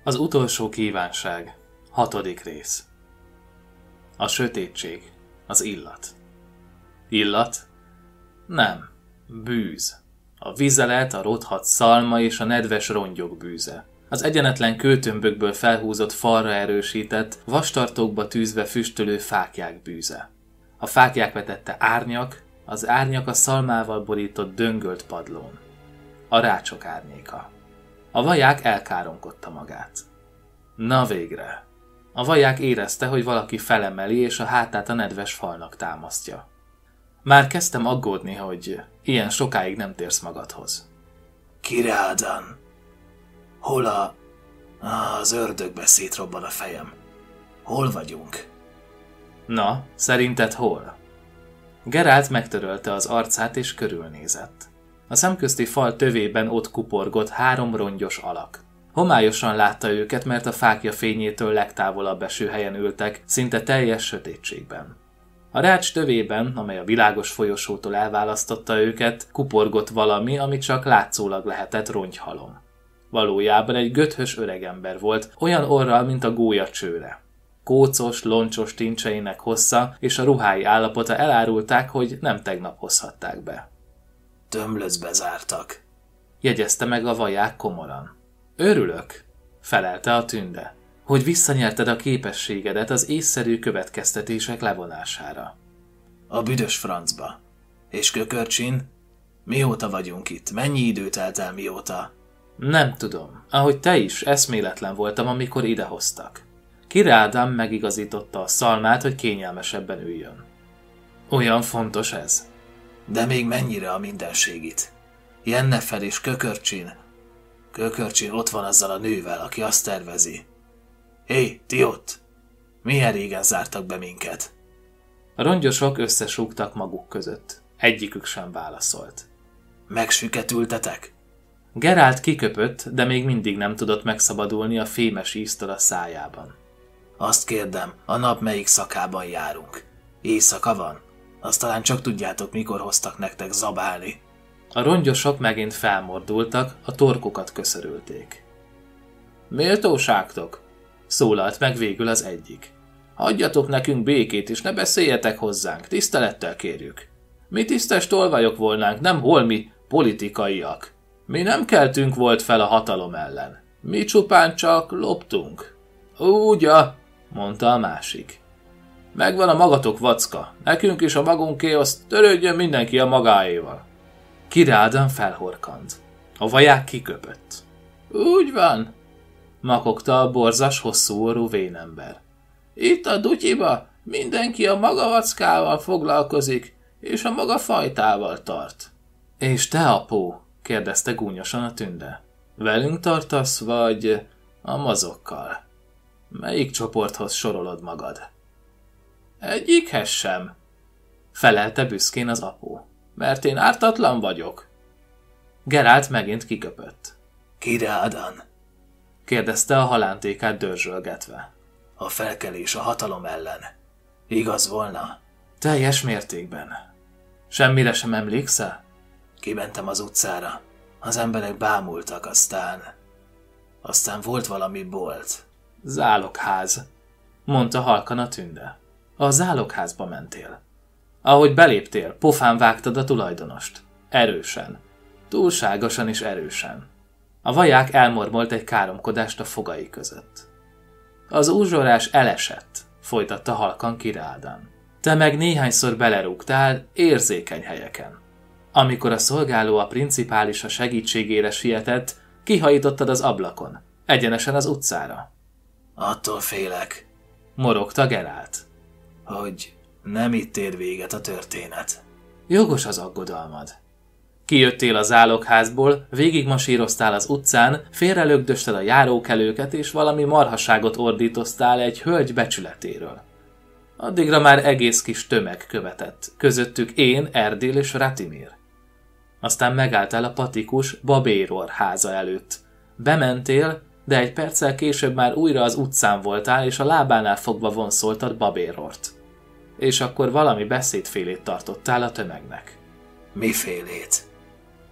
Az utolsó kívánság. 6. rész. A sötétség. Az illat. Illat? Nem. Bűz. A vizelet, a rothadt szalma és a nedves rongyok bűze. Az egyenetlen kőtömbökből felhúzott falra erősített, vastartókba tűzve füstölő fáklyák bűze. A fáklyák vetette árnyak, az árnyak a szalmával borított döngölt padlón. A rácsok árnyéka. A vaják elkáromkodta magát. Na végre! A vaják érezte, hogy valaki felemeli, és a hátát a nedves falnak támasztja. Már kezdtem aggódni, hogy ilyen sokáig nem térsz magadhoz. Kirádan! Hol az ördögbe szétrobban a fejem. Hol vagyunk? Na, szerinted hol? Gerált megtörölte az arcát és körülnézett. A szemközti fal tövében ott kuporgott 3 rongyos alak. Homályosan látta őket, mert a fákja fényétől legtávolabb eső helyen ültek, szinte teljes sötétségben. A rács tövében, amely a világos folyosótól elválasztotta őket, kuporgott valami, ami csak látszólag lehetett rongyhalom. Valójában egy göthös öregember volt, olyan orral, mint a gólya csőre. Kócos, loncsos tincseinek hossza és a ruhái állapota elárulták, hogy nem tegnap hozhatták be. Tömlöcbe zártak, jegyezte meg a vaják komoran. Örülök, felelte a tünde, hogy visszanyerted a képességedet az észszerű következtetések levonására. A büdös francba. És Kökörcsin? Mióta vagyunk itt? Mennyi idő telt el mióta? Nem tudom. Ahogy te is, eszméletlen voltam, amikor idehoztak. Kirádám megigazította a szalmát, hogy kényelmesebben üljön. Olyan fontos ez? De még mennyire a mindenség Jennefer és Kökörcsin. Kökörcsin ott van azzal a nővel, aki azt tervezi. Hé, ti ott! Milyen régen zártak be minket? A rongyosok összesúgtak maguk között. Egyikük sem válaszolt. Megsüketültetek? Gerált kiköpött, de még mindig nem tudott megszabadulni a fémes íztől a szájában. Azt kérdem, a nap melyik szakában járunk? Éjszaka van? Azt talán csak tudjátok, mikor hoztak nektek zabálni. A rongyosok megint felmordultak, a torkokat köszörülték. Méltóságtok? Szólalt meg végül az egyik. Hagyjatok nekünk békét, és ne beszéljetek hozzánk, tisztelettel kérjük. Mi tisztes tolvajok volnánk, nem holmi politikaiak. Mi nem keltünk volt fel a hatalom ellen. Mi csupán csak loptunk. Ugye, mondta a másik. Megvan a magatok vacka, nekünk is a magunké, azt törődjön mindenki a magáéval. Kirádan felhorkant. A vaják kiköpött. Úgy van, makogta a borzas, hosszú orrú vénember. Itt a dutyiba mindenki a maga vackával foglalkozik, és a maga fajtával tart. És te, apó? kérdezte gúnyosan a tünde. Velünk tartasz, vagy a mazokkal? Melyik csoporthoz sorolod magad? Egyikhez sem, felelte büszkén az apó, mert én ártatlan vagyok. Gerált megint kiköpött. Kirádan? kérdezte a halántékát dörzsölgetve. A felkelés a hatalom ellen. Igaz volna? Teljes mértékben. Semmire sem emlékszel? Kimentem az utcára. Az emberek bámultak, aztán volt valami bolt. Zálogház, mondta halkan a tünde. A zálogházba mentél. Ahogy beléptél, pofán vágtad a tulajdonost. Erősen. Túlságosan is erősen. A vaják elmormolt egy káromkodást a fogai között. Az uzsorás elesett, folytatta halkan Királdan. Te meg néhányszor belerúgtál érzékeny helyeken. Amikor a szolgáló a principális a segítségére sietett, kihajítottad az ablakon, egyenesen az utcára. Attól félek, morogta Gerált, hogy nem itt ér véget a történet. Jogos az aggodalmad. Kijöttél a zálogházból, végigmasíroztál az utcán, félrelögdösted a járókelőket, és valami marhaságot ordítoztál egy hölgy becsületéről. Addigra már egész kis tömeg követett, közöttük én, Erdél és Ratimir. Aztán megálltál a patikus Babéror háza előtt. Bementél, de egy perccel később már újra az utcán voltál, és a lábánál fogva vonszoltad Babérort. És akkor valami beszédfélét tartottál a tömegnek. Mifélét?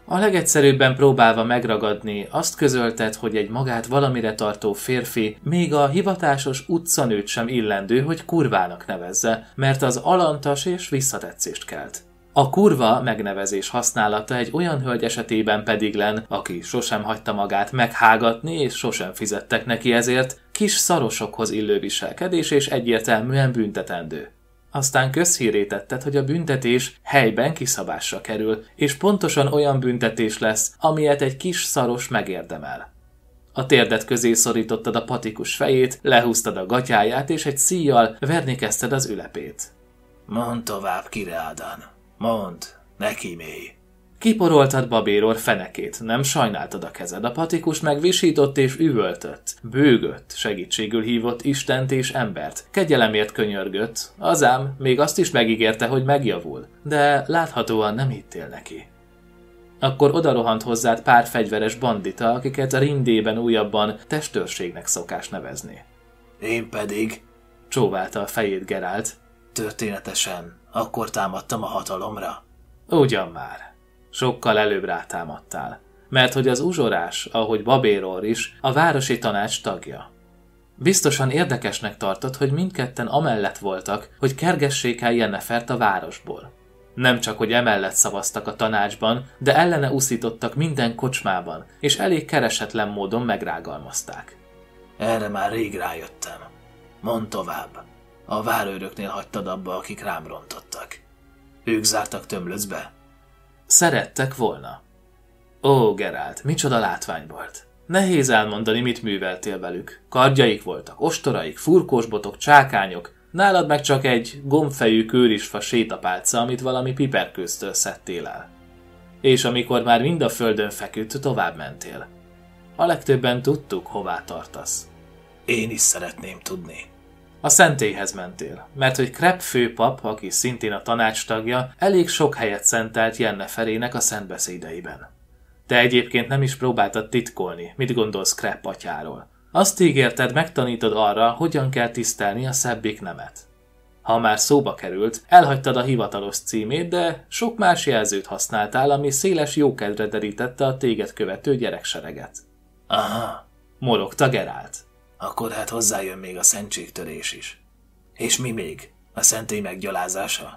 A legegyszerűbben próbálva megragadni, azt közölted, hogy egy magát valamire tartó férfi még a hivatásos utcanőt sem illendő, hogy kurvának nevezze, mert az alantas és visszatetszést kelt. A kurva megnevezés használata egy olyan hölgy esetében pedig len, aki sosem hagyta magát meghágatni és sosem fizettek neki ezért, kis szarosokhoz illő viselkedés és egyértelműen büntetendő. Aztán közhírré tetted, hogy a büntetés helyben kiszabásra kerül, és pontosan olyan büntetés lesz, amilyet egy kis szaros megérdemel. A térdet közé szorítottad a patikus fejét, lehúztad a gatyáját, és egy szíjjal verni kezdted az ülepét. Mondd tovább, Kireadan. Mondd, ne kímélj. Kiporoltad Babéror fenekét, nem sajnáltad a kezed, a patikus meg visított és üvöltött, bőgött, segítségül hívott Istent és embert, kegyelemért könyörgött, azám még azt is megígérte, hogy megjavul, de láthatóan nem hittél neki. Akkor odarohant hozzád pár fegyveres bandita, akiket a rindében újabban testőrségnek szokás nevezni. Én pedig, csóválta a fejét Geralt, történetesen akkor támadtam a hatalomra. Ugyan már. Sokkal előbb rátámadtál, mert hogy az uzsorás, ahogy Babéror is, a városi tanács tagja. Biztosan érdekesnek tartott, hogy mindketten amellett voltak, hogy kergessék el Jennefert a városból. Nem csak, hogy emellett szavaztak a tanácsban, de ellene uszítottak minden kocsmában, és elég keresetlen módon megrágalmazták. Erre már rég rájöttem. Mondd tovább. A várőröknél hagytad abba, akik rám rontottak. Ők zártak tömlöcbe? Szerettek volna. Ó, Geralt, micsoda látvány volt. Nehéz elmondani, mit műveltél velük. Kardjaik voltak, ostoraik, furkósbotok, csákányok, nálad meg csak egy gombfejű kőrisfa sétapálca, amit valami piperkőztől szedtél el. És amikor már mind a földön feküdt, tovább mentél. A legtöbben tudtuk, hová tartasz. Én is szeretném tudni. A szentélyhez mentél, mert hogy Krepp főpap, aki szintén a tanács tagja, elég sok helyet szentelt Jenneferének a szentbeszédeiben. Te egyébként nem is próbáltad titkolni, mit gondolsz Krepp atyáról. Azt ígérted, megtanítod arra, hogyan kell tisztelni a szebbik nemet. Ha már szóba került, elhagytad a hivatalos címét, de sok más jelzőt használtál, ami széles jókedvre derítette a téged követő gyereksereget. Aha, morogta Geralt. Akkor hát hozzájön még a szentségtörés is. És mi még? A szentély meggyalázása?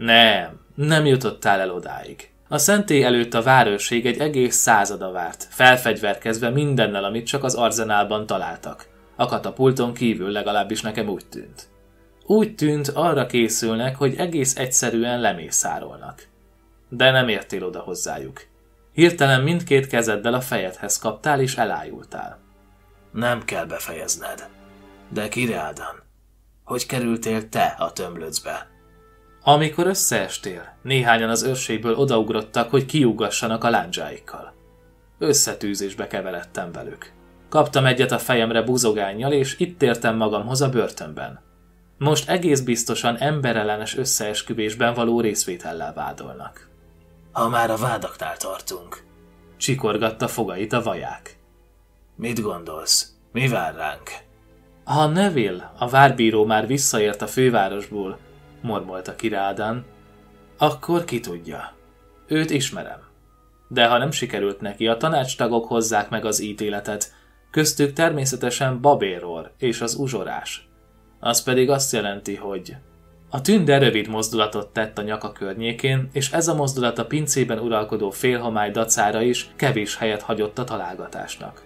Nem jutottál el odáig. A szentély előtt a várőrség egy egész százada várt, felfegyverkezve mindennel, amit csak az arzenálban találtak. A katapulton kívül legalábbis nekem úgy tűnt. Úgy tűnt, arra készülnek, hogy egész egyszerűen lemészárolnak. De nem értél oda hozzájuk. Hirtelen mindkét kezeddel a fejedhez kaptál és elájultál. Nem kell befejezned. De Kireadan, hogy kerültél te a tömlöcbe? Amikor összeestél, néhányan az őrségből odaugrottak, hogy kiugassanak a lándzsáikkal. Összetűzésbe keveredtem velük. Kaptam egyet a fejemre buzogánnyal, és itt értem magamhoz a börtönben. Most egész biztosan emberellenes összeesküvésben való részvétellel vádolnak. Ha már a vádaknál tartunk. Csikorgatta fogait a vaják. Mit gondolsz? Mi vár ránk? Ha Neville, a várbíró már visszaért a fővárosból, mormolta Kireadan, akkor ki tudja. Őt ismerem. De ha nem sikerült neki, a tanácstagok hozzák meg az ítéletet, köztük természetesen Babéror és az uzsorás. Az pedig azt jelenti, hogy... A tünde rövid mozdulatot tett a nyaka környékén, és ez a mozdulat a pincében uralkodó félhomály dacára is kevés helyet hagyott a találgatásnak.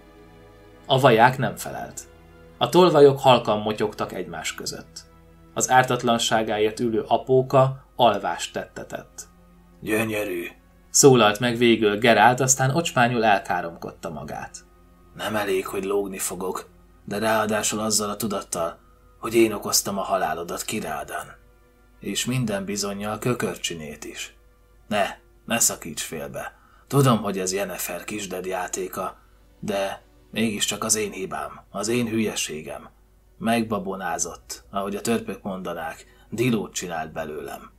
A vaják nem felelt. A tolvajok halkan motyogtak egymás között. Az ártatlanságáért ülő apóka alvást tettetett. Gyönyörű, szólalt meg végül Geralt, aztán ocsmányul elkáromkodta magát. Nem elég, hogy lógni fogok, de ráadásul azzal a tudattal, hogy én okoztam a halálodat, Kireadan. És minden bizonnyal Kökörcsinét is. Ne szakíts félbe. Tudom, hogy ez Jennefer kisded játéka, de mégiscsak az én hibám, az én hülyeségem. Megbabonázott, ahogy a törpök mondanák, dilót csinált belőlem.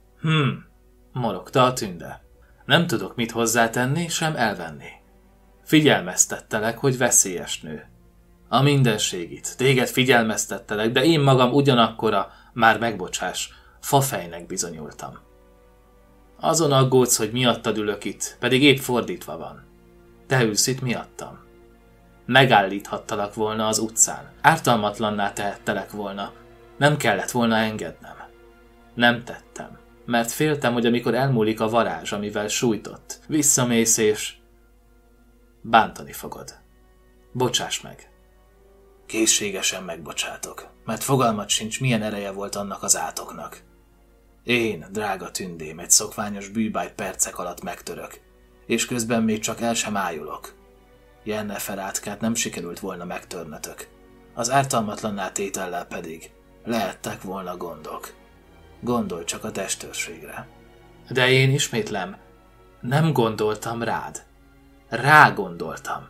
Morogta a tünde. Nem tudok mit hozzátenni, sem elvenni. Figyelmeztettelek, hogy veszélyes nő. A mindenségit, téged figyelmeztettelek, de én magam ugyanakkora, már megbocsáss, fafejnek bizonyultam. Azon aggódsz, hogy miattad ülök itt, pedig épp fordítva van. Te ülsz itt miattam. Megállíthattalak volna az utcán, ártalmatlanná tehettelek volna, nem kellett volna engednem. Nem tettem, mert féltem, hogy amikor elmúlik a varázs, amivel sújtott, visszamész és... bántani fogod. Bocsáss meg. Készségesen megbocsátok, mert fogalmat sincs, milyen ereje volt annak az átoknak. Én, drága tündém, egy szokványos bűbájt percek alatt megtörök, és közben még csak el sem ájulok. Jennefer átkát nem sikerült volna megtörnötök, az ártalmatlanná tétellel pedig lehettek volna gondok. Gondolj csak a testőrségre. De én ismétlem, nem gondoltam rád. Rágondoltam.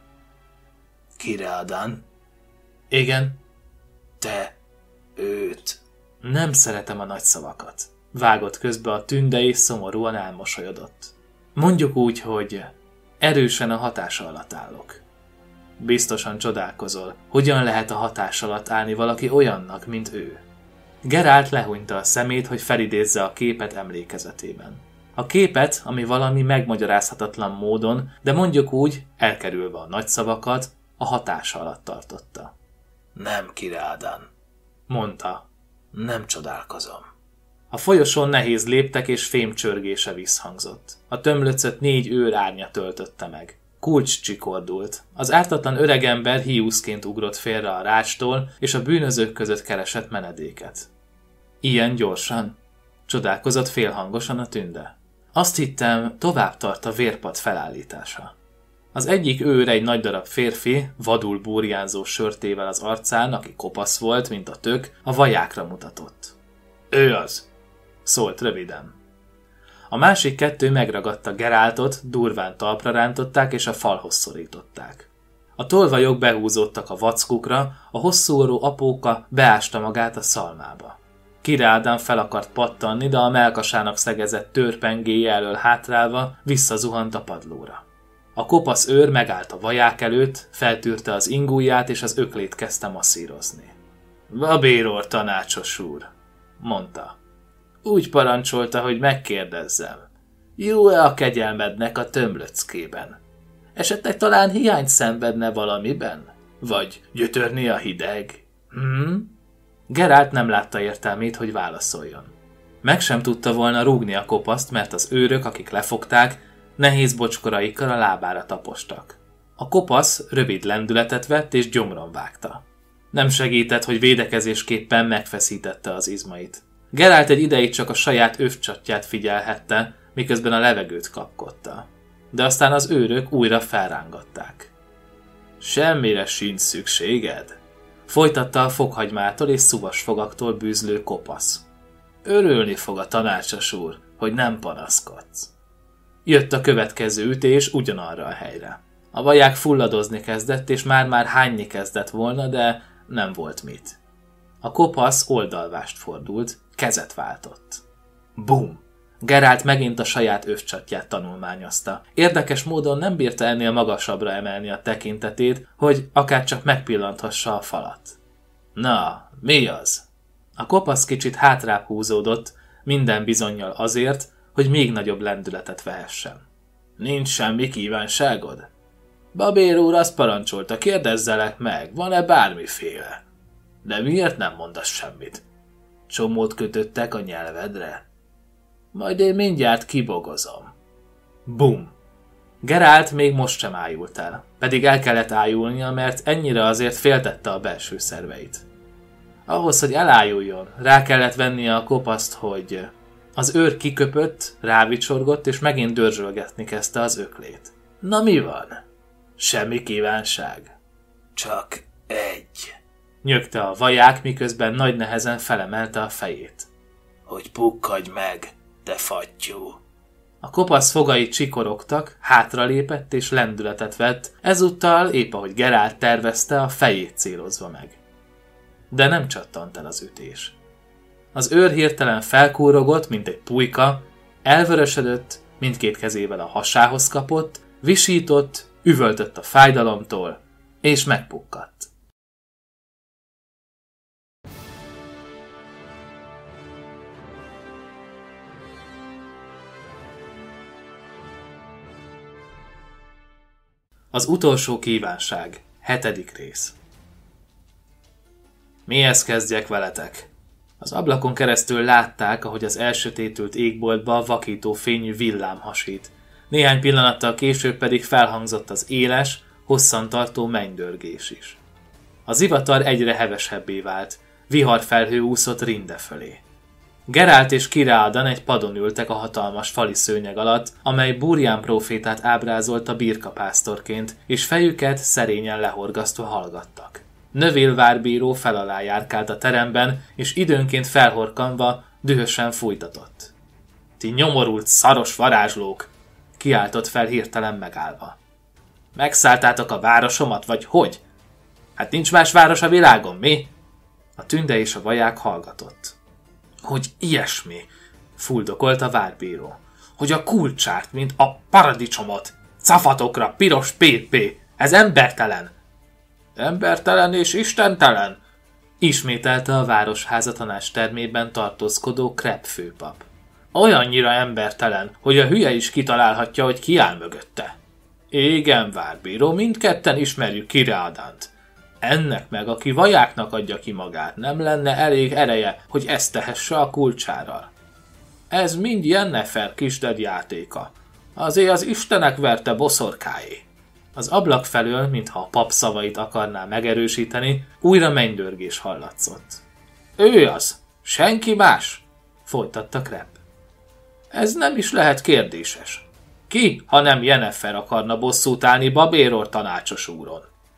Kire, Adán? Igen. Te, őt. Nem szeretem a nagy szavakat. Vágott közbe a tünde és szomorúan elmosolyodott. Mondjuk úgy, hogy erősen a hatása alatt állok. Biztosan csodálkozol, hogyan lehet a hatás alatt állni valaki olyannak, mint ő. Geralt lehúnyta a szemét, hogy felidézze a képet emlékezetében. A képet, ami valami megmagyarázhatatlan módon, de mondjuk úgy, elkerülve a nagy szavakat, a hatása alatt tartotta. Nem, Kire Adán, mondta. Nem csodálkozom. A folyosón nehéz léptek és fémcsörgése visszhangzott. A tömlöcöt 4 őr árnya töltötte meg. Kulcs csikordult. Az ártatlan öregember hiúszként ugrott félre a rácstól, és a bűnözők között keresett menedéket. Ilyen gyorsan? Csodálkozott félhangosan a tünde. Azt hittem, tovább tart a vérpad felállítása. Az egyik őr egy nagy darab férfi, vadul burjánzó sörtével az arcán, aki kopasz volt, mint a tök, a vajákra mutatott. Ő az, szólt röviden. A másik 2 megragadta Geraltot, durván talpra rántották és a falhoz szorították. A tolvajok behúzódtak a vackukra, a hosszú orrú apóka beásta magát a szalmába. Kire Adán fel akart pattanni, de a mellkasának szegezett törpengéje elől hátrálva visszazuhant a padlóra. A kopasz őr megállt a vaják előtt, feltűrte az ingúját és az öklét kezdte masszírozni. Babéror tanácsos úr, mondta. Úgy parancsolta, hogy megkérdezzem. Jó-e a kegyelmednek a tömlöckében? Esetleg talán hiányt szenvedne valamiben? Vagy gyötörni a hideg? Geralt nem látta értelmét, hogy válaszoljon. Meg sem tudta volna rúgni a kopaszt, mert az őrök, akik lefogták, nehéz bocskoraikkal a lábára tapostak. A kopasz rövid lendületet vett és gyomron vágta. Nem segített, hogy védekezésképpen megfeszítette az izmait. Geralt egy ideig csak a saját övcsatját figyelhette, miközben a levegőt kapkodta. De aztán az őrök újra felrángatták. Semmire sincs szükséged, folytatta a fokhagymától és szuvasfogaktól bűzlő kopasz. Örülni fog a tanácsos úr, hogy nem panaszkodsz. Jött a következő ütés ugyanarra a helyre. A vaják fulladozni kezdett, és már-már hányni kezdett volna, de nem volt mit. A kopasz oldalvást fordult, kezet váltott. Bum! Geralt megint a saját övcsatját tanulmányozta. Érdekes módon nem bírta ennél magasabbra emelni a tekintetét, hogy akárcsak megpillanthassa a falat. Na, mi az? A kopasz kicsit hátrább húzódott, minden bizonnyal azért, hogy még nagyobb lendületet vehessen. Nincs semmi kívánságod? Babér úr azt parancsolta, kérdezzelek meg, van-e bármiféle? De miért nem mondasz semmit? Csomót kötöttek a nyelvedre? Majd én mindjárt kibogozom. Bum! Geralt még most sem ájult el, pedig el kellett ájulnia, mert ennyire azért féltette a belső szerveit. Ahhoz, hogy elájuljon, rá kellett vennie a kopaszt, hogy... Az őr kiköpött, rávicsorgott, és megint dörzsölgetni kezdte az öklét. Na mi van? Semmi kívánság. Csak egy. Nyögte a vaják, miközben nagy nehezen felemelte a fejét. Hogy pukkadj meg, te fattyú. A kopasz fogai csikorogtak, hátralépett és lendületet vett, ezúttal, épp ahogy Geralt tervezte, a fejét célozva meg. De nem csattant el az ütés. Az őr hirtelen felkúrogott, mint egy pulyka, elvörösödött, mindkét kezével a hasához kapott, visított, üvöltött a fájdalomtól, és megpukkadt. Az utolsó kívánság. 7. rész. Mihez kezdjek veletek? Az ablakon keresztül látták, ahogy az elsötétült égboltba vakító fényű villám hasít. Néhány pillanattal később pedig felhangzott az éles, hosszantartó mennydörgés is. A zivatar egyre hevesebbé vált. Viharfelhő úszott Rinde fölé. Gerált és Kireadan egy padon ültek a hatalmas fali szőnyeg alatt, amely Búrián prófétát ábrázolta birkapásztorként, és fejüket szerényen lehorgasztva hallgattak. Neville várbíró fel alá járkált a teremben, és időnként felhorkanva dühösen fújtatott. Ti nyomorult, szaros varázslók! Kiáltott fel hirtelen megállva. Megszálltátok a városomat, vagy hogy? Hát nincs más város a világon, mi? A tünde és a vaják hallgatott. Hogy ilyesmi, fuldokolt a várbíró. Hogy a kulcsárt, mint a paradicsomot. Cafatokra, piros pépé. Ez embertelen. Embertelen és istentelen, ismételte a városháza tanácstermében tartózkodó Krepp főpap. Olyannyira embertelen, hogy a hülye is kitalálhatja, hogy ki áll mögötte. Igen, várbíró, mindketten ismerjük Kireadant. Ennek meg, aki vajáknak adja ki magát, nem lenne elég ereje, hogy ezt tehesse a kulcsárral. Ez mind Yennefer kisded játéka. Azért az istenek verte boszorkáé. Az ablak felől, mintha a pap szavait akarná megerősíteni, újra mennydörgés hallatszott. Ő az! Senki más! Folytatta Krepp. Ez nem is lehet kérdéses. Ki, ha nem Yennefer akarna bosszút állni Babéror tanácsos úron?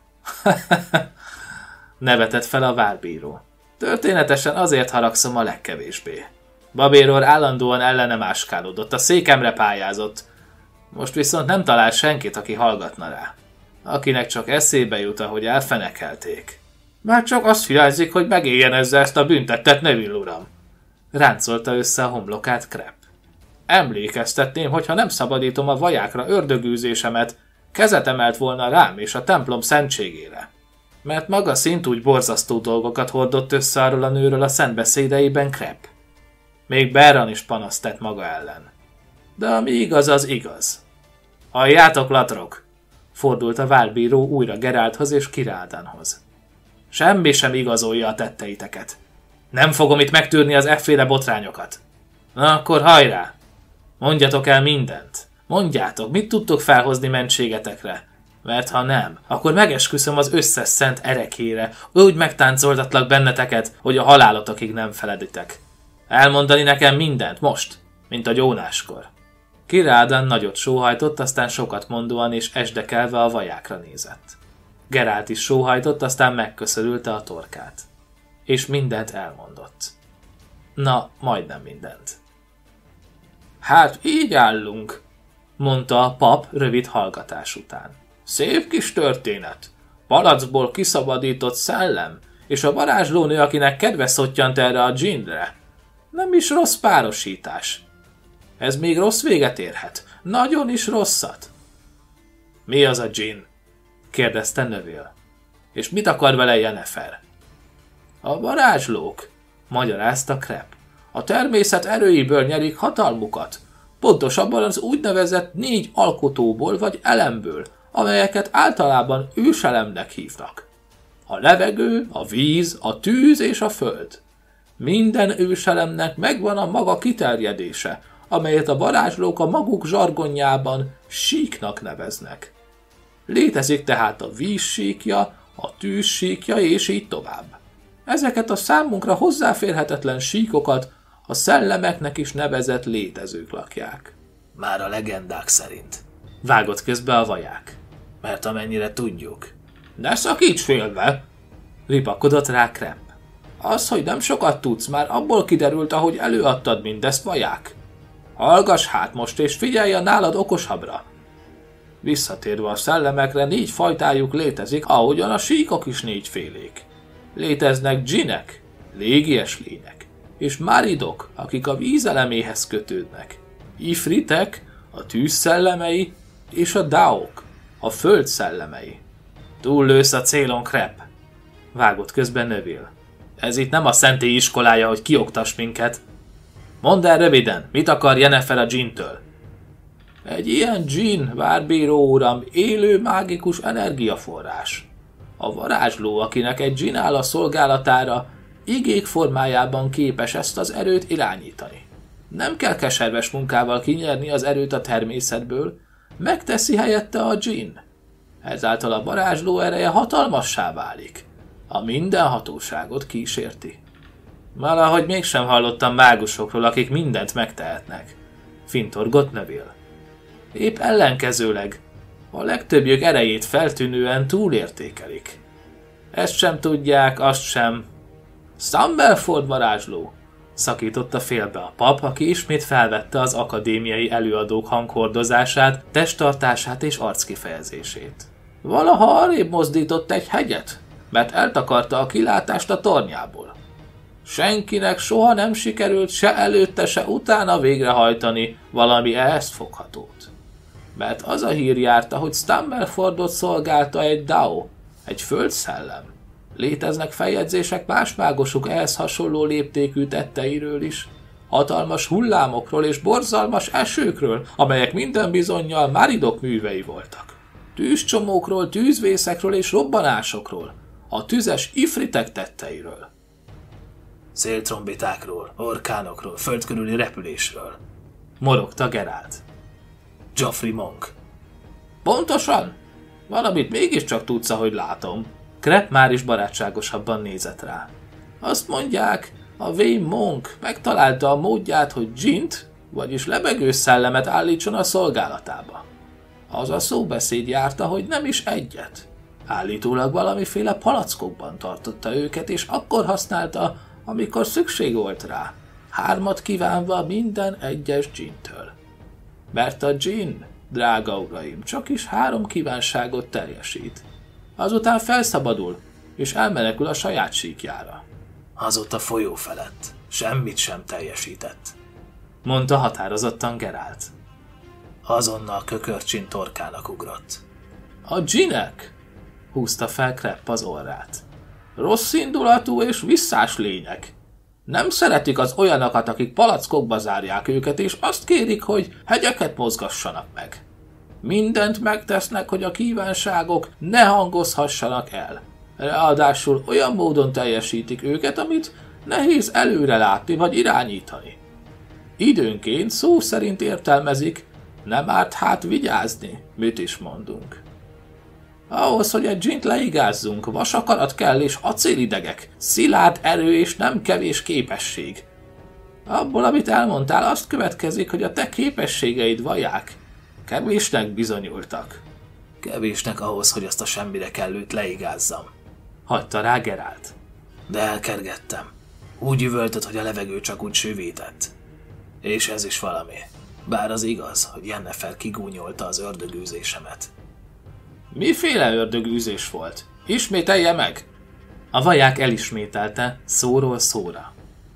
Nevetett fel a várbíró. Történetesen azért haragszom a legkevésbé. Babéror állandóan ellenem áskálódott, a székemre pályázott. Most viszont nem talál senkit, aki hallgatna rá. Akinek csak eszébe jut, ahogy elfenekelték. Már csak azt hiányzik, hogy megéljen ezzel ezt a büntettet, Neville uram. Ráncolta össze a homlokát Krepp. Emlékeztetném, hogy ha nem szabadítom a vajákra ördögűzésemet, kezet emelt volna rám és a templom szentségére. Mert maga szintúgy borzasztó dolgokat hordott össze arról a nőről a szentbeszédeiben Krepp. Még Berran is panaszt tett maga ellen. De ami igaz, az igaz. Halljátok, latrok! Fordult a várbíró újra Gerálthoz és Kireadanhoz. Semmi sem igazolja a tetteiteket. Nem fogom itt megtűrni az efféle botrányokat. Na akkor hajrá! Mondjatok el mindent. Mondjátok, mit tudtok felhozni mentségetekre. Mert ha nem, akkor megesküszöm az összes szent erekére, úgy megtáncoltatlak benneteket, hogy a halálotokig nem feleditek. Elmondani nekem mindent, most, mint a gyónáskor. Kireadan nagyot sóhajtott, aztán sokat mondóan és esdekelve a vajákra nézett. Gerált is sóhajtott, aztán megköszörülte a torkát. És mindent elmondott. Na, majdnem mindent. Hát így állunk, mondta a pap rövid hallgatás után. Szép kis történet. Palacból kiszabadított szellem, és a varázslónő, akinek kedve szottyant erre a dzsinre. Nem is rossz párosítás. Ez még rossz véget érhet. Nagyon is rosszat. Mi az a dzsin? Kérdezte Neville. És mit akar vele Yennefer? A varázslók, magyarázta Krepp. A természet erőiből nyerik hatalmukat. Pontosabban az úgynevezett 4 alkotóból vagy elemből, amelyeket általában őselemnek hívnak. A levegő, a víz, a tűz és a föld. Minden őselemnek megvan a maga kiterjedése, amelyet a varázslók a maguk zsargonjában síknak neveznek. Létezik tehát a víz síkja, a tűz síkja és így tovább. Ezeket a számunkra hozzáférhetetlen síkokat a szellemeknek is nevezett létezők lakják. Már a legendák szerint. Vágott közbe a vaják. Mert amennyire tudjuk. Ne szakíts félve! Ripakodott rá Krepp. Az, hogy nem sokat tudsz, már abból kiderült, ahogy előadtad mindezt, vaják. Hallgass hát most, és figyelj a nálad okosabbra. Visszatérve a szellemekre, 4 fajtájuk létezik, ahogyan a síkok is 4 félék. Léteznek dzsinek, légies lények, és máridok, akik a vízeleméhez kötődnek. Ifritek, a tűz szellemei, és a daok, a föld szellemei. Túllősz a célon, Krepp, vágott közben Neville. Ez itt nem a szentély iskolája, hogy kioktass minket. Mondd el röviden, mit akar Yennefer a dzsintől? Egy ilyen dzsin, várbíró uram, élő mágikus energiaforrás. A varázsló, akinek egy dzsin áll a szolgálatára, igék formájában képes ezt az erőt irányítani. Nem kell keserves munkával kinyerni az erőt a természetből, megteszi helyette a dzsin. Ezáltal a varázsló ereje hatalmassá válik. A mindenhatóságot kísérti. Valahogy mégsem hallottam mágusokról, akik mindent megtehetnek, fintorgott Neville. Épp ellenkezőleg, a legtöbbjük erejét feltűnően túlértékelik. Ezt sem tudják, azt sem. Stammelford varázsló, szakította félbe a pap, aki ismét felvette az akadémiai előadók hanghordozását, testtartását és arckifejezését. Valaha arrébb mozdított egy hegyet, mert eltakarta a kilátást a tornyából. Senkinek soha nem sikerült se előtte, se utána végrehajtani valami ehhez foghatót. Mert az a hír járta, hogy Stammelfordot szolgálta egy Dao, egy földszellem. Léteznek feljegyzések más mágosok ehhez hasonló léptékű tetteiről is, hatalmas hullámokról és borzalmas esőkről, amelyek minden bizonnyal Maridok művei voltak. Tűzcsomókról, tűzvészekről és robbanásokról, a tüzes ifritek tetteiről. Széltrombitákról, orkánokról, földkörüli repülésről, morogta Geralt. Joffrey Monk. Pontosan? Valamit mégiscsak tudsz, ahogy látom. Krepp már is barátságosabban nézett rá. Azt mondják, a Wayne Monk megtalálta a módját, hogy dzsint, vagyis lebegő szellemet állítson a szolgálatába. Az a szóbeszéd járta, hogy nem is egyet. Állítólag valamiféle palackokban tartotta őket, és akkor használta, amikor szükség volt rá, 3 kívánva minden egyes dzsintől. Mert a dzsin, drága uraim, csak is 3 kívánságot teljesít. Azután felszabadul, és elmenekül a saját síkjára. Az ott a folyó felett semmit sem teljesített, mondta határozottan Geralt. Azonnal kökörcsin torkának ugrott. A dzsinek? Húzta fel Krepp az orrát. Rossz indulatú és visszás lények. Nem szeretik az olyanokat, akik palackokba zárják őket, és azt kérik, hogy hegyeket mozgassanak meg. Mindent megtesznek, hogy a kívánságok ne hangozhassanak el. Ráadásul olyan módon teljesítik őket, amit nehéz előre látni vagy irányítani. Időnként szó szerint értelmezik, nem árt hát vigyázni, mit is mondunk. Ahhoz, hogy egy dzsint leigázzunk, vasakarat kell és acélidegek, szilárd erő és nem kevés képesség. Abból, amit elmondtál, azt következik, hogy a te képességeid vaják. Kevésnek bizonyultak. Kevésnek ahhoz, hogy azt a semmire kellőt leigázzam. Hagyta rá Geralt. De elkergettem. Úgy üvöltött, hogy a levegő csak úgy sűvített. És ez is valami. Bár az igaz, hogy Yennefer kigúnyolta az ördögűzésemet. Miféle ördögűzés volt? Ismételje meg! A vaják elismételte, szóról szóra.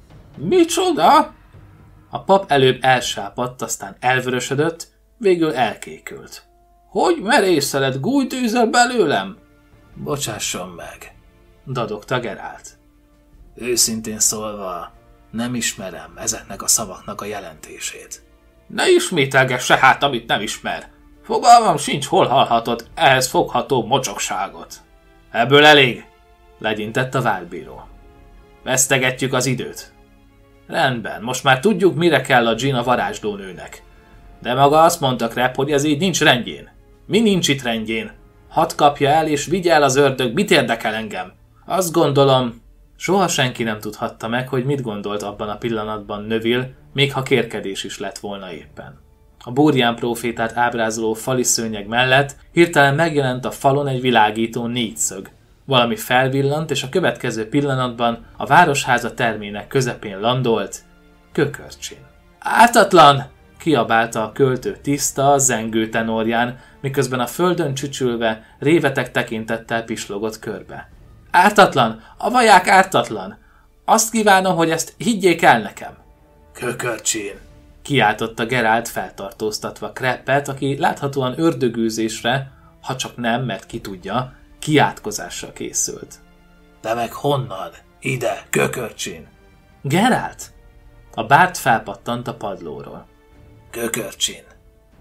Micsoda? A pap előbb elsápadt, aztán elvörösödött, végül elkékült. Hogy merészeled, gújtűzöl belőlem? Bocsásson meg, dadogta Geralt. Őszintén szólva, nem ismerem ezeknek a szavaknak a jelentését. Ne ismételgesse hát, amit nem ismer. Fogalmam sincs, hol hallhatod ehhez fogható mocsokságot. Ebből elég, legyintett a várbíró. Vesztegetjük az időt. Rendben, most már tudjuk, mire kell a dzsin a varázslónőnek. De maga azt mondta Krepp, hogy ez így nincs rendjén. Mi nincs itt rendjén? Hadd kapja el és vigye el az ördög, mit érdekel engem? Azt gondolom, soha senki nem tudhatta meg, hogy mit gondolt abban a pillanatban Neville, még ha kérkedés is lett volna éppen. A Búrján prófétát ábrázoló fali szőnyeg mellett hirtelen megjelent a falon egy világító négyszög. Valami felvillant, és a következő pillanatban a városháza termének közepén landolt Kökörcsin. Ártatlan! Kiabálta a költő tiszta, zengő tenorján, miközben a földön csücsülve, réveteg tekintettel pislogott körbe. Ártatlan! A vaják ártatlan! Azt kívánom, hogy ezt higgyék el nekem! Kökörcsin! Kiáltotta Geralt feltartóztatva Kreppet, aki láthatóan ördögűzésre, ha csak nem, mert ki tudja, kiátkozásra készült. De meg honnan? Ide, Kökörcsin! Geralt! A bárd felpattant a padlóról. Kökörcsin!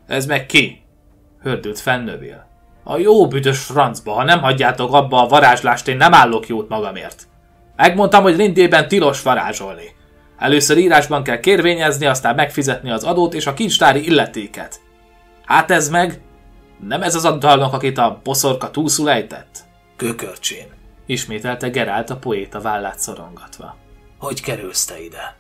Ez meg ki? Hördült fel Neville. A jó büdös francba, ha nem hagyjátok abba a varázslást, én nem állok jót magamért. Megmondtam, hogy Lindében tilos varázsolni. Először írásban kell kérvényezni, aztán megfizetni az adót és a kincstári illetéket. Hát ez meg? Nem ez az antalnok, akit a boszorka túlszul ejtett? Kökörcsén. Ismételte Gerált a poéta vállát szorongatva. Hogy kerülsz te ide?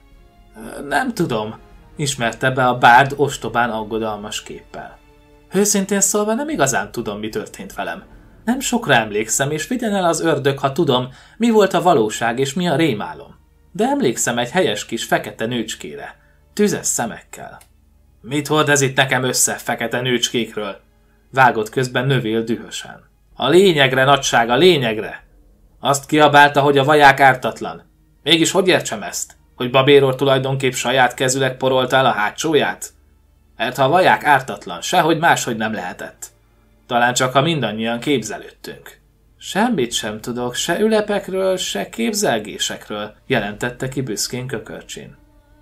Nem tudom, ismerte be a bárd ostobán aggodalmas képpel. Őszintén szólva nem igazán tudom, mi történt velem. Nem sokra emlékszem, és vigyen el az ördög, ha tudom, mi volt a valóság és mi a rémálom. De emlékszem egy helyes kis fekete nőcskére, tüzes szemekkel. Mit hord ez itt nekem össze, fekete nőcskékről? Vágott közben Neville dühösen. A lényegre, nagyság, a lényegre! Azt kiabálta, hogy a vaják ártatlan. Mégis hogy értsem ezt? Hogy Babéror tulajdonképp saját kezüleg porolta el a hátsóját? Mert ha a vaják ártatlan, sehogy máshogy nem lehetett. Talán csak ha mindannyian képzelődtünk. Semmit sem tudok, se ülepekről, se képzelgésekről, jelentette ki büszkén Kökörcsin.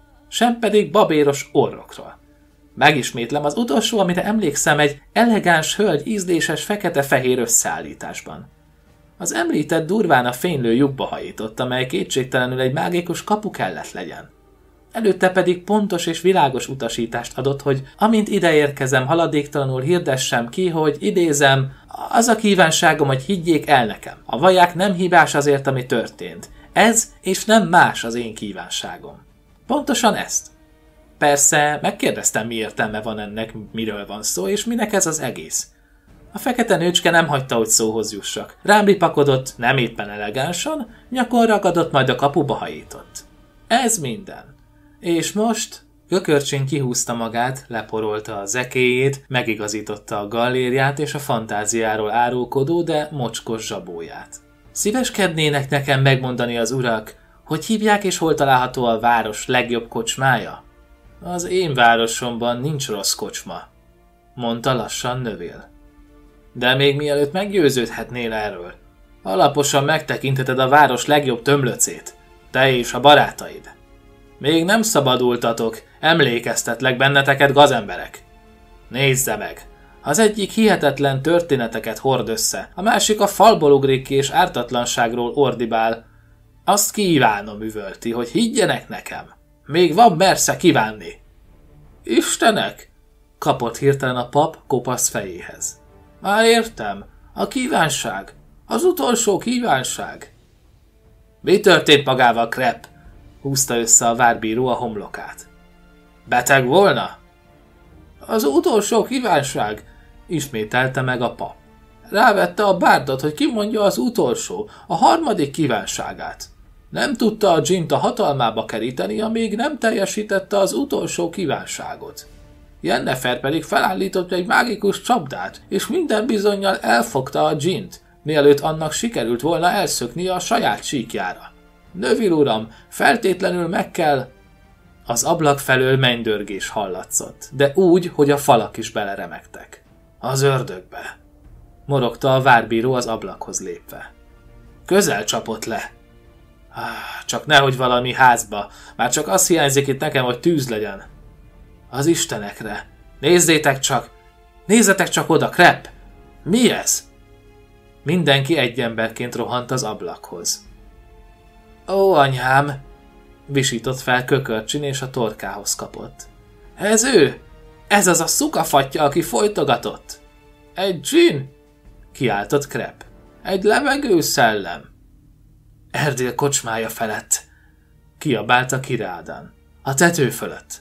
Sem pedig babéros orrokról. Megismétlem, az utolsó, amire emlékszem, egy elegáns hölgy ízléses fekete-fehér összeállításban. Az említett durván a fénylő lyukba hajított, amely kétségtelenül egy mágikus kapu kellett legyen. Előtte pedig pontos és világos utasítást adott, hogy amint ideérkezem, haladéktalanul hirdessem ki, hogy idézem, az a kívánságom, hogy higgyék el nekem. A vaják nem hibás azért, ami történt. Ez és nem más az én kívánságom. Pontosan ezt. Persze, megkérdeztem, mi értelme van ennek, miről van szó, és minek ez az egész. A fekete nőcske nem hagyta, hogy szóhoz jussak. Rám ripakodott, nem éppen elegánsan, nyakon ragadott, majd a kapuba hajított. Ez minden. És most Kökörcsin kihúzta magát, leporolta a zekéjét, megigazította a gallériát és a fantáziáról árulkodó, de mocskos zsabóját. Szíveskednének nekem megmondani az urak, hogy hívják és hol található a város legjobb kocsmája? Az én városomban nincs rossz kocsma, mondta lassan Neville. De még mielőtt meggyőződhetnél erről, alaposan megtekintheted a város legjobb tömlöcét, te és a barátaid. Még nem szabadultatok, emlékeztetlek benneteket, gazemberek. Nézze meg! Az egyik hihetetlen történeteket hord össze, a másik a falból ugrik ki és ártatlanságról ordibál. Azt kívánom, üvölti, hogy higgyenek nekem. Még van mersze kívánni. Istenek! Kapott hirtelen a pap kopasz fejéhez. Már értem, a kívánság, az utolsó kívánság. Mi történt magával, Krepp? Húzta össze a várbíró a homlokát. Beteg volna? Az utolsó kívánság, ismételte meg a pap. Rávette a bárdot, hogy kimondja az utolsó, a harmadik kívánságát. Nem tudta a dzsint a hatalmába keríteni, amíg nem teljesítette az utolsó kívánságot. Yennefer pedig felállított egy mágikus csapdát, és minden bizonnyal elfogta a dzsint, mielőtt annak sikerült volna elszöknie a saját síkjára. Neville uram, feltétlenül meg kell... Az ablak felől mennydörgés hallatszott, de úgy, hogy a falak is beleremegtek. Az ördögbe, morogta a várbíró az ablakhoz lépve. Közel csapott le. Csak nehogy valami házba, már csak az hiányzik itt nekem, hogy tűz legyen. Az istenekre! Nézzétek csak! Nézzetek csak oda, Krepp! Mi ez? Mindenki egy emberként rohant az ablakhoz. Ó, anyám! Visított fel Kökörcsin, és a torkához kapott. Ez ő! Ez az a szukafatja, aki folytogatott! Egy dzsin! Kiáltott Krepp. Egy levegő szellem! Erdél kocsmája felett! Kiabálta Kirádan. A tető fölött!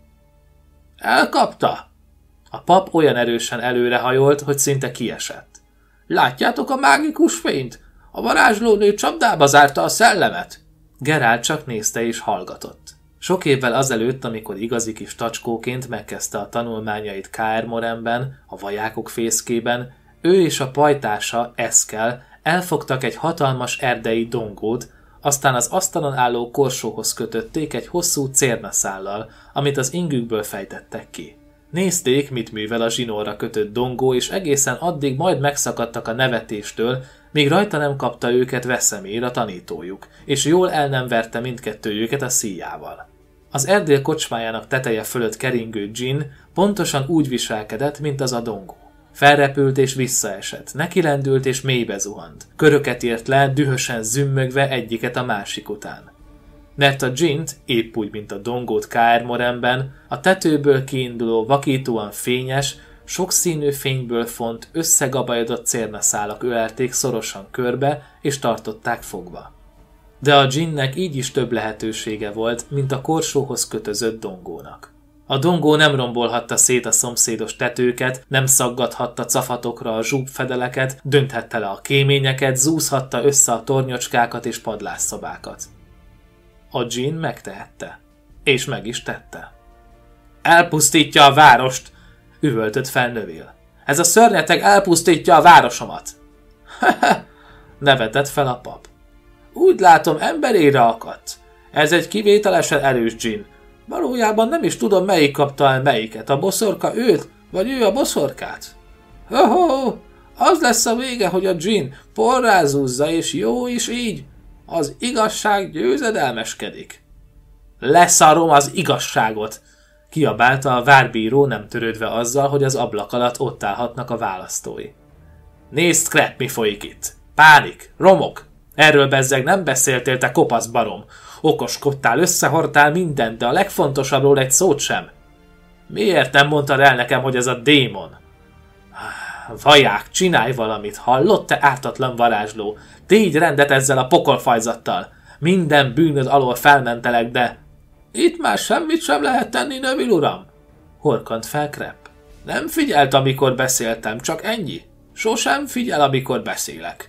Elkapta! A pap olyan erősen előrehajolt, hogy szinte kiesett. Látjátok a mágikus fényt? A varázslónő csapdába zárta a szellemet! Gerált csak nézte és hallgatott. Sok évvel azelőtt, amikor igazi kis tacskóként megkezdte a tanulmányait Kaer Morhenben, a vajákok fészkében, ő és a pajtása, Eszkel elfogtak egy hatalmas erdei dongót, aztán az asztalon álló korsóhoz kötötték egy hosszú cérnaszállal, amit az ingükből fejtettek ki. Nézték, mit művel a zsinórra kötött dongó, és egészen addig majd megszakadtak a nevetéstől, míg rajta nem kapta őket veszemér a tanítójuk, és jól el nem verte mindkettőjüket a szíjával. Az erdél kocsmájának teteje fölött keringő Gin pontosan úgy viselkedett, mint az a dongó. Felrepült és visszaesett, nekilendült és mélybe zuhant. Köröket ért le, dühösen zümmögve egyiket a másik után. Mert a Gint, épp úgy, mint a dongót K.R. Moranben, a tetőből kiinduló, vakítóan fényes, sokszínű fényből font, összegabajodott cérnaszálak ölelték szorosan körbe, és tartották fogva. De a Ginnek így is több lehetősége volt, mint a korsóhoz kötözött dongónak. A dongó nem rombolhatta szét a szomszédos tetőket, nem szaggathatta cafatokra a zsúbfedeleket, dönthette le a kéményeket, zúzhatta össze a tornyocskákat és padlásszobákat. A Gin megtehette. És meg is tette. Elpusztítja a várost! Üvöltött fel Növél. Ez a szörnyeteg elpusztítja a városomat! Nevetett fel a pap. Úgy látom, emberére akadt. Ez egy kivételesen erős Gin. Valójában nem is tudom, melyik kapta el melyiket. A boszorka őt, vagy ő a boszorkát? Ho-ho! Az lesz a vége, hogy a Gin porrázúzza, és jó is így. Az igazság győzedelmeskedik. Leszarom az igazságot! Kiabálta a várbíró, nem törődve azzal, hogy az ablak alatt ott állhatnak a választói. Nézd, Krepp, mi folyik itt! Pánik! Romok! Erről bezzeg nem beszéltél, te kopasz barom! Okoskodtál, összehordtál mindent, de a legfontosabbról egy szót sem. Miért nem mondtad el nekem, hogy ez a démon? Vaják, csinálj valamit, hallott, te ártatlan varázsló? Tégy rendet ezzel a pokolfajzattal. Minden bűnöd alól felmentelek, de... Itt már semmit sem lehet tenni, Növél uram? Horkant fel Krepp. Nem figyelt, amikor beszéltem, csak ennyi. Sosem figyel, amikor beszélek.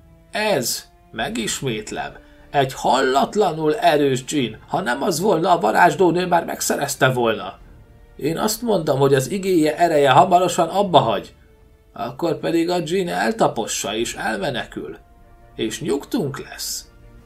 Ez, megismétlem, egy hallatlanul erős Gin. Ha nem az volna, a varázslónő már megszerezte volna. Én azt mondom, hogy az igéje ereje hamarosan abba hagy. Akkor pedig a Gin eltapossa és elmenekül. És nyugtunk lesz.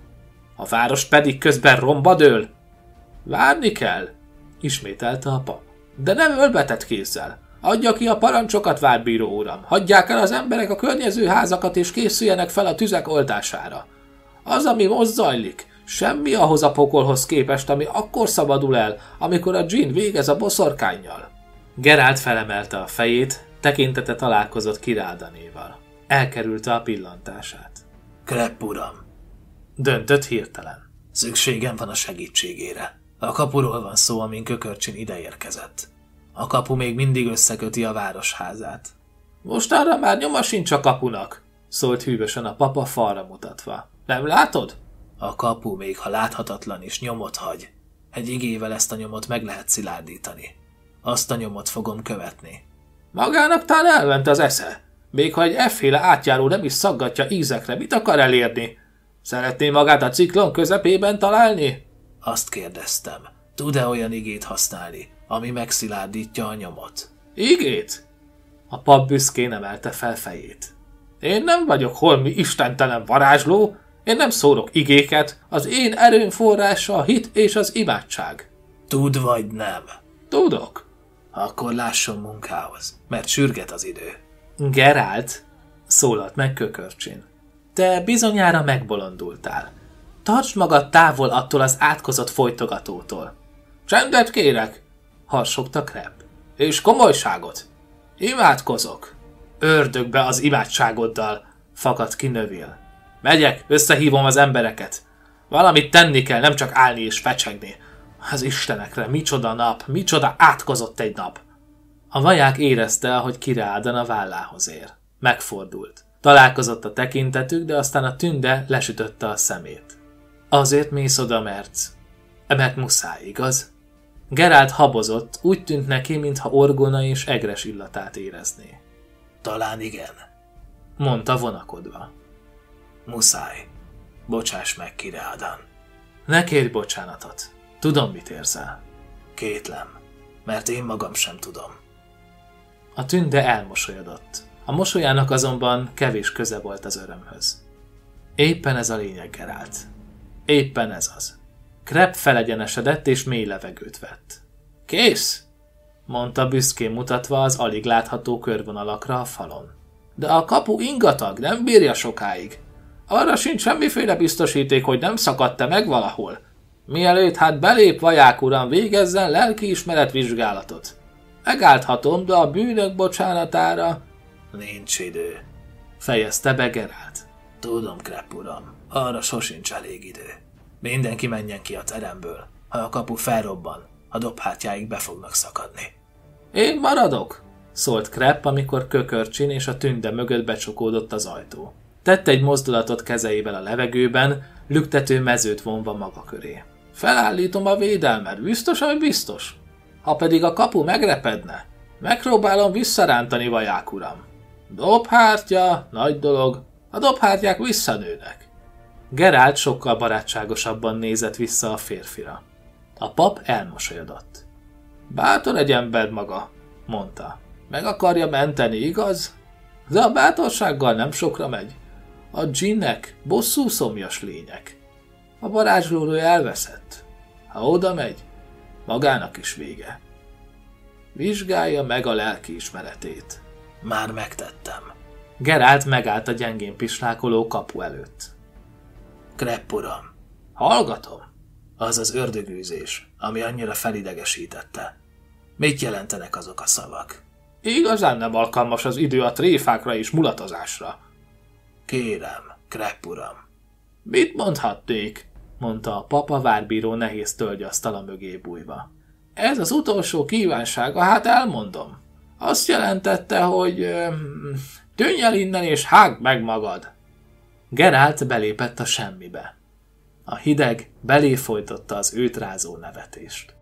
A város pedig közben romba dől. Várni kell, ismételte a pap. De nem ölbetett kézzel. Adja ki a parancsokat, várbíró uram. Hagyják el az emberek a környező házakat, és készüljenek fel a tüzek oltására. Az, ami most zajlik, semmi ahhoz a pokolhoz képest, ami akkor szabadul el, amikor a Gin végez a boszorkánnyal. Geralt felemelte a fejét, tekintete találkozott Kirádanéval. Elkerülte a pillantását. Krepp uram, döntött hirtelen. Szükségem van a segítségére. A kapuról van szó, amin Kökörcsin ideérkezett. A kapu még mindig összeköti a városházát. Mostanra már nyoma sincs a kapunak, szólt hűvösen a papa falra mutatva. Nem látod? A kapu, még ha láthatatlan is, nyomot hagy. Egy igével ezt a nyomot meg lehet szilárdítani. Azt a nyomot fogom követni. Magának talán elment az esze. Még ha egy efféle átjáró nem is szaggatja ízekre, mit akar elérni? Szeretné magát a ciklon közepében találni? Azt kérdeztem. Tud-e olyan igét használni, ami megszilárdítja a nyomot? Igét? A pap büszkén emelte fel fejét. Én nem vagyok holmi istentelen varázsló, én nem szórok igéket, az én erőm forrása a hit és az imádság. Tud vagy nem? Tudok. Akkor lásson munkához, mert sürget az idő. Geralt, szólalt meg Kökörcsin. Te bizonyára megbolondultál. Tartsd magad távol attól az átkozott folytogatótól. Csendet kérek, harsogta Krepp. És komolyságot. Imádkozok. Ördögbe az imádságoddal, fakadt ki Növél. Megyek, összehívom az embereket. Valamit tenni kell, nem csak állni és fecsegni. Az istenekre, micsoda nap, micsoda átkozott egy nap. A vaják érezte, ahogy Kirádan a vállához ér. Megfordult. Találkozott a tekintetük, de aztán a tünde lesütötte a szemét. Azért mész oda, mert muszáj, igaz? Geralt habozott, úgy tűnt neki, mintha orgona és egres illatát érezné. Talán igen, mondta vonakodva. Muszáj. Bocsáss meg, Kirádan. Ne kérj bocsánatot. Tudom, mit érzel. Kétlem, mert én magam sem tudom. A tünde elmosolyodott. A mosolyának azonban kevés köze volt az örömhöz. Éppen ez a lényeg, Geralt. Éppen ez az. Krepp felegyenesedett és mély levegőt vett. Kész, mondta büszkén mutatva az alig látható körvonalakra a falon. De a kapu ingatag, nem bírja sokáig. Arra sincs semmiféle biztosíték, hogy nem szakadt-e meg valahol. Mielőtt hát belép, vaják uram, végezzen lelkiismeret vizsgálatot. Megállthatom, de a bűnök bocsánatára... Nincs idő, fejezte be Geralt. Tudom, Krepp uram, arra sosincs elég idő. Mindenki menjen ki a teremből. Ha a kapu felrobban, a dobhártyáig be fognak szakadni. Én maradok, szólt Krepp, amikor Kökörcsin és a tünde mögött becsukódott az ajtó. Tett egy mozdulatot kezeivel a levegőben, lüktető mezőt vonva maga köré. Felállítom a védelmet, biztos, hogy biztos. Ha pedig a kapu megrepedne, megpróbálom visszarántani, vaják uram. Dobhártya, nagy dolog, a dobhártyák visszanőnek. Geralt sokkal barátságosabban nézett vissza a férfira. A pap elmosolyodott. Bátor egy ember maga, mondta. Meg akarja menteni, igaz? De a bátorsággal nem sokra megy. A djinnek bosszú szomjas lények. A varázslóról elveszett. Ha oda megy, magának is vége. Vizsgálja meg a lelkiismeretét. Már megtettem. Geralt megállt a gyengén pislákoló kapu előtt. Krepp uram, Hallgatom. az az ördögűzés, ami annyira felidegesítette. Mit jelentenek azok a szavak? Igazán nem alkalmas az idő a tréfákra és mulatozásra. Kérem, Krepp uram. Mit mondhatnék? Mondta a papa várbíró nehéz tölgyasztala mögé bújva. Ez az utolsó kívánsága, hát elmondom. Azt jelentette, hogy... tűnj el innen és hágd meg magad. Geralt belépett a semmibe. A hideg belé folytotta az őt rázó nevetést.